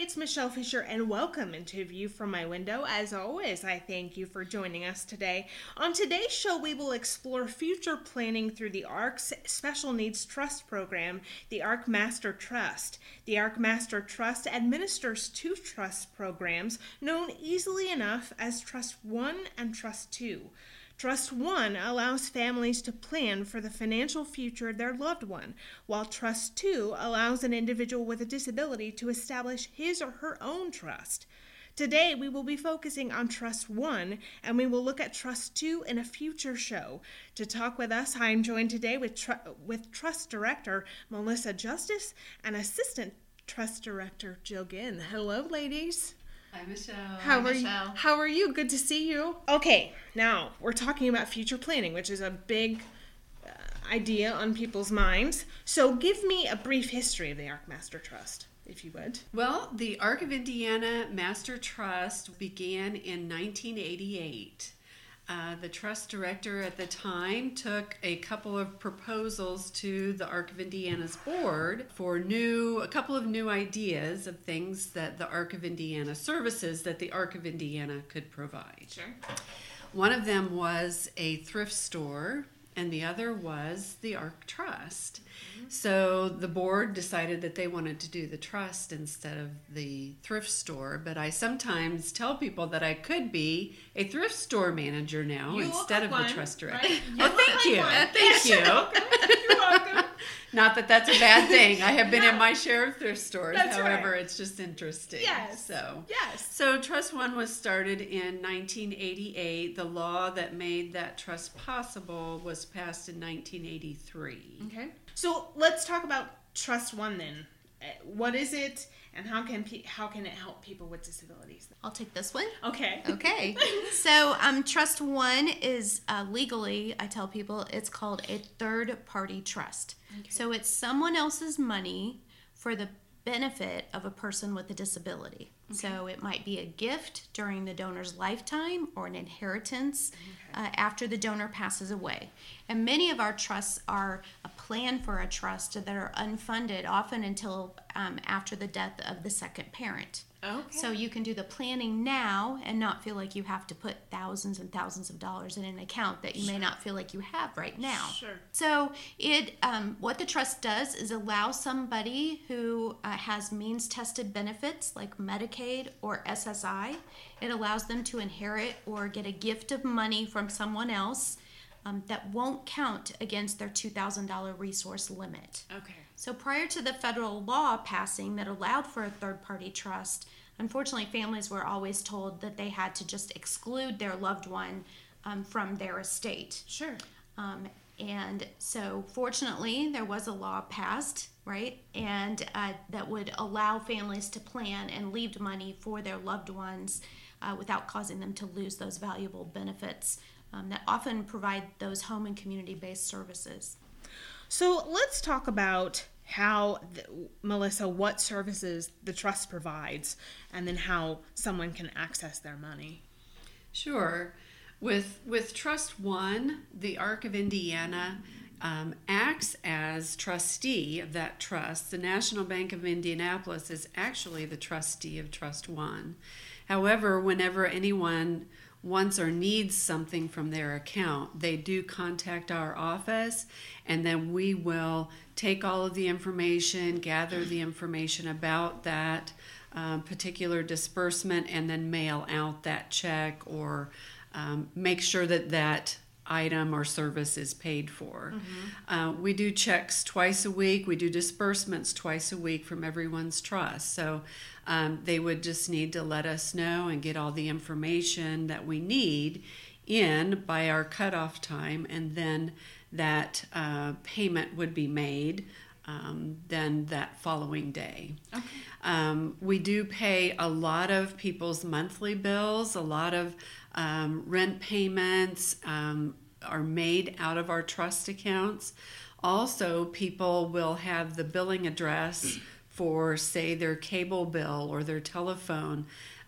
it's Michelle Fisher, and welcome into View from My Window. As always, I thank you for joining us today. On today's show, we will explore future planning through the ARC's Special Needs Trust Program, the ARC Master Trust. The ARC Master Trust administers two trust programs known easily enough as Trust 1 and Trust 2. Trust 1 allows families to plan for the financial future of their loved one, while Trust 2 allows an individual with a disability to establish his or her own trust. Today, we will be focusing on Trust 1, and we will look at Trust 2 in a future show. To talk with us, I am joined today with Trust Director Melissa Justice and Assistant Trust Director Jill Ginn. Hello, ladies. Hi, Michelle. How are you? Good to see you. Okay, now we're talking about future planning, which is a big idea on people's minds. So give me a brief history of the ARC Master Trust, if you would. Well, the ARC of Indiana Master Trust began in 1988. The trust director at the time took a couple of proposals to the ARC of Indiana's board for a couple of new ideas of things that the ARC of Indiana services that the ARC of Indiana could provide. Sure. One of them was a thrift store, and the other was the ARC Trust. So the board decided that they wanted to do the trust instead of the thrift store, but I sometimes tell people that I could be a thrift store manager now instead of the trust director. Right? Oh, thank you. Thank you. You're welcome. Not that that's a bad thing. I have been in my share of thrift stores. That's However, right. It's just interesting. Yes. Yes. So Trust 1 was started in 1988. The law that made that trust possible was passed in 1983. Okay. So let's talk about Trust 1 then. What is it, and how can it help people with disabilities? I'll take this one. Okay. Okay. So Trust 1 is legally, I tell people, it's called a third-party trust. Okay. So it's someone else's money for the benefit of a person with a disability. Okay. So it might be a gift during the donor's lifetime or an inheritance after the donor passes away. And many of our trusts are a plan for a trust that are unfunded, often until after the death of the second parent. Okay. So you can do the planning now and not feel like you have to put thousands and thousands of dollars in an account that you may not feel like you have right now. Sure. So what the trust does is allow somebody who has means-tested benefits like Medicaid or SSI. It allows them to inherit or get a gift of money from someone else that won't count against their $2,000 resource limit. Okay. So prior to the federal law passing that allowed for a third-party trust, unfortunately, families were always told that they had to just exclude their loved one from their estate. Sure. And so fortunately, there was a law passed, right, and that would allow families to plan and leave money for their loved ones without causing them to lose those valuable benefits that often provide those home and community-based services. So let's talk about how, Melissa, what services the trust provides, and then how someone can access their money. Sure. With Trust 1, the ARC of Indiana acts as trustee of that trust. The National Bank of Indianapolis is actually the trustee of Trust 1. However, whenever anyone wants or needs something from their account, they do contact our office, and then we will take all of the information, gather the information about that particular disbursement, and then mail out that check or make sure that that item or service is paid for. Mm-hmm. We do checks twice a week. We do disbursements twice a week from everyone's trust. So they would just need to let us know and get all the information that we need in by our cutoff time, and then that payment would be made then that following day. Okay. We do pay a lot of people's monthly bills. A lot of rent payments are made out of our trust accounts. Also, people will have the billing address for, say, their cable bill or their telephone.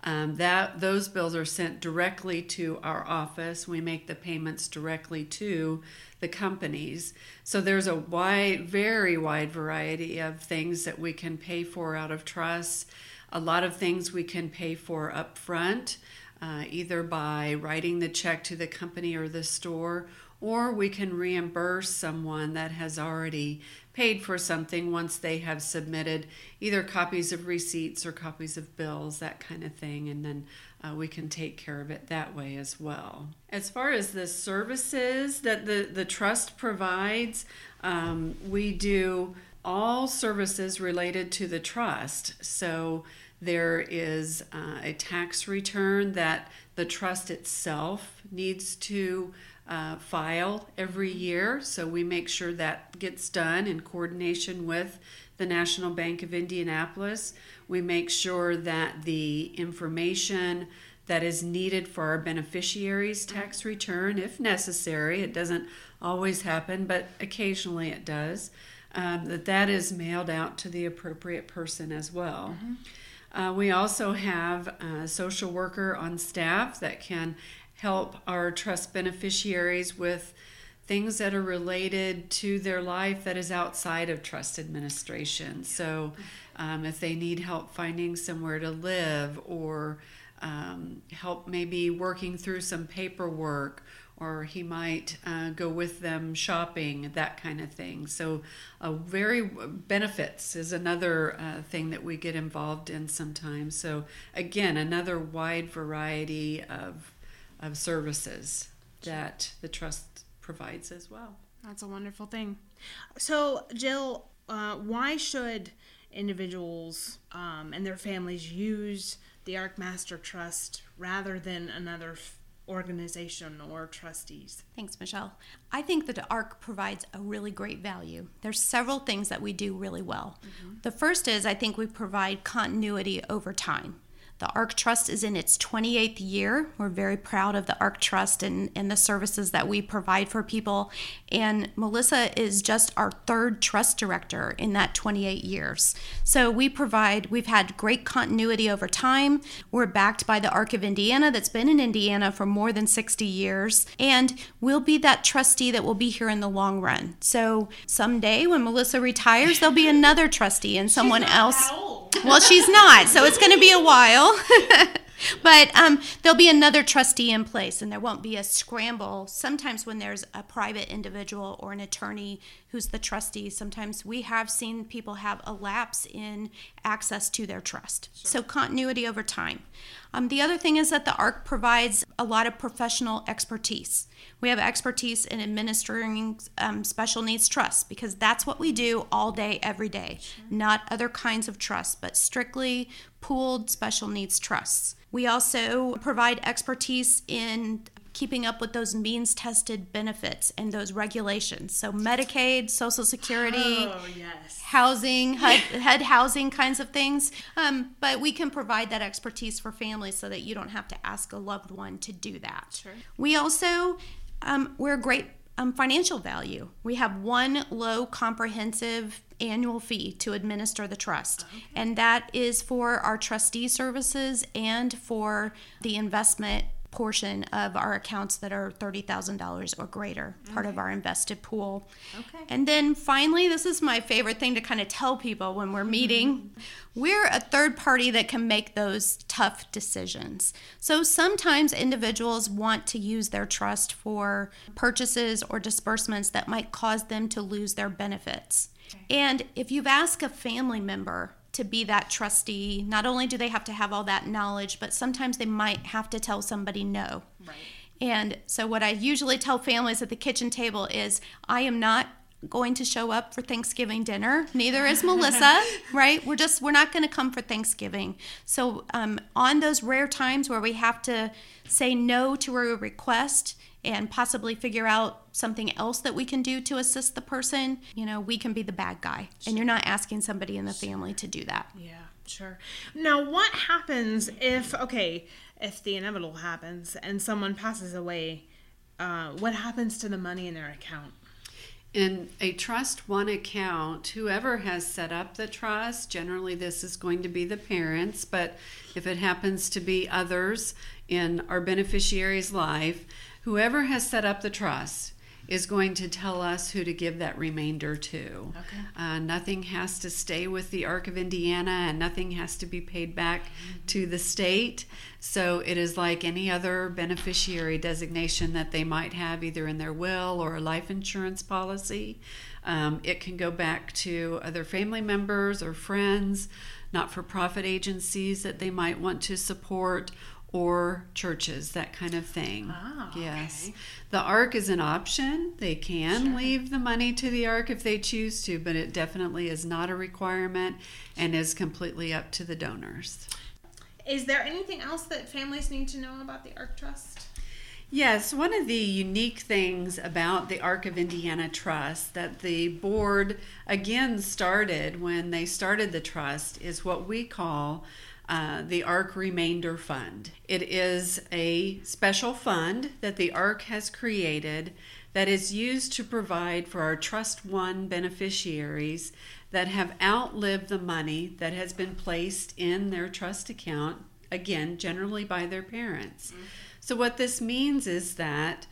Those bills are sent directly to our office. We make the payments directly to the companies. So there's a very wide variety of things that we can pay for out of trusts. A lot of things we can pay for up front, either by writing the check to the company or the store, or we can reimburse someone that has already paid for something once they have submitted either copies of receipts or copies of bills, that kind of thing, and then we can take care of it that way as well. As far as the services that the trust provides, we do all services related to the trust. So there is a tax return that the trust itself needs to file every year. So we make sure that gets done in coordination with the National Bank of Indianapolis. We make sure that the information that is needed for our beneficiaries' tax return, if necessary, it doesn't always happen, but occasionally it does, that is mailed out to the appropriate person as well. We also have a social worker on staff that can help our trust beneficiaries with things that are related to their life that is outside of trust administration. So if they need help finding somewhere to live, or help maybe working through some paperwork, or he might go with them shopping, that kind of thing. So benefits is another thing that we get involved in sometimes. So again, another wide variety of services that the trust provides as well. That's a wonderful thing. So, Jill, why should individuals and their families use the ARC Master Trust rather than another organization or trustees? Thanks, Michelle. I think that ARC provides a really great value. There's several things that we do really well. The first is I think we provide continuity over time. The ARC Trust is in its 28th year. We're very proud of the ARC Trust and the services that we provide for people. And Melissa is just our third trust director in that 28 years. So we've had great continuity over time. We're backed by the ARC of Indiana that's been in Indiana for more than 60 years. And we'll be that trustee that will be here in the long run. So someday when Melissa retires, there'll be another trustee and someone else. Well, she's not, so it's going to be a while. But there'll be another trustee in place, and there won't be a scramble. Sometimes when there's a private individual or an attorney who's the trustee, sometimes we have seen people have a lapse in access to their trust. Sure. So continuity over time. The other thing is that the ARC provides a lot of professional expertise. We have expertise in administering special needs trusts, because that's what we do all day, every day. Sure. Not other kinds of trusts, but strictly pooled special needs trusts. We also provide expertise in keeping up with those means-tested benefits and those regulations. So Medicaid, Social Security, housing, HUD housing kinds of things. But we can provide that expertise for families so that you don't have to ask a loved one to do that. Sure. We also, we're a great financial value. We have one low comprehensive annual fee to administer the trust. Okay. And that is for our trustee services and for the investment portion of our accounts that are $30,000 or greater, part of our invested pool. Okay. And then finally, this is my favorite thing to kind of tell people when we're meeting, we're a third party that can make those tough decisions. So sometimes individuals want to use their trust for purchases or disbursements that might cause them to lose their benefits. Okay. And if you've asked a family member to be that trustee, not only do they have to have all that knowledge, but sometimes they might have to tell somebody no. Right. And so what I usually tell families at the kitchen table is, I am not going to show up for Thanksgiving dinner. Neither is Melissa, right? We're not going to come for Thanksgiving. So on those rare times where we have to say no to a request and possibly figure out something else that we can do to assist the person, we can be the bad guy. Sure. And you're not asking somebody in the family to do that. Yeah, sure. Now, what happens if the inevitable happens and someone passes away? What happens to the money in their account? In a Trust One account, whoever has set up the trust, generally this is going to be the parents, but if it happens to be others in our beneficiary's life, whoever has set up the trust is going to tell us who to give that remainder to. Okay. Nothing has to stay with the Ark of Indiana, and nothing has to be paid back to the state. So it is like any other beneficiary designation that they might have, either in their will or a life insurance policy. It can go back to other family members or friends, not-for-profit agencies that they might want to support, or churches, that kind of thing. Oh, yes. okay. The Ark is an option. They can leave the money to the Ark if they choose to, but it definitely is not a requirement and is completely up to the donors. Is there anything else that families need to know about the Ark Trust? Yes, one of the unique things about the Ark of Indiana Trust that the board again started when they started the trust is what we call the Ark Remainder Fund. It is a special fund that the Ark has created that is used to provide for our Trust 1 beneficiaries that have outlived the money that has been placed in their trust account, again, generally by their parents. Mm-hmm. So what this means is that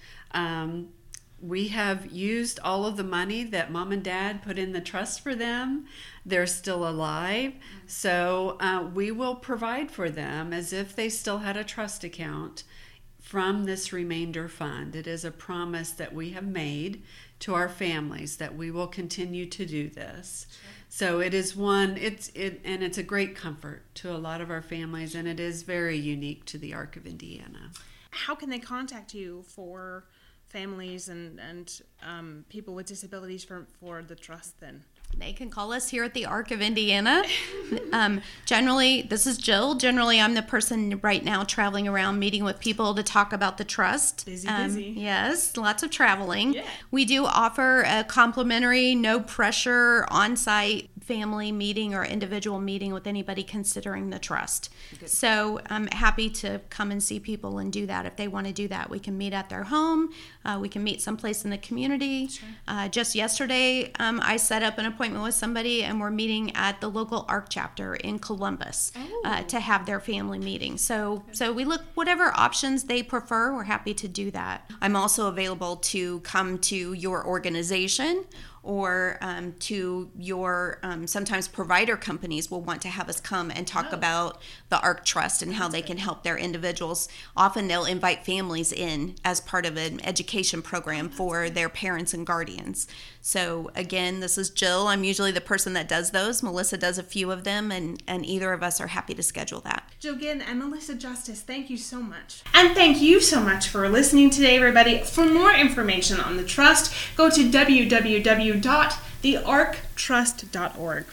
we have used all of the money that mom and dad put in the trust for them. They're still alive. So we will provide for them as if they still had a trust account from this remainder fund. It is a promise that we have made to our families that we will continue to do this. Sure. So it is it's a great comfort to a lot of our families, and it is very unique to the Ark of Indiana. How can they contact you for families and people with disabilities for the trust then? They can call us here at the Ark of Indiana. Generally, this is Jill. Generally, I'm the person right now traveling around meeting with people to talk about the trust. Busy. Yes, lots of traveling. Yeah. We do offer a complimentary, no pressure, on-site family meeting or individual meeting with anybody considering the trust. Good. So I'm happy to come and see people and do that. If they want to do that, we can meet at their home. We can meet someplace in the community. Sure. Just yesterday, I set up an appointment with somebody, and we're meeting at the local ARC chapter in Columbus to have their family meeting. So we look whatever options they prefer. We're happy to do that. I'm also available to come to your organization or to your sometimes provider companies will want to have us come and talk about the ARC Trust and how they can help their individuals. Often they'll invite families in as part of an education program for their parents and guardians. So again, this is Jill. I'm usually the person that does those. Melissa does a few of them, and either of us are happy to schedule that. Jill Ginn and Melissa Justice, thank you so much. And thank you so much for listening today, everybody. For more information on the trust, go to www.thearktrust.org.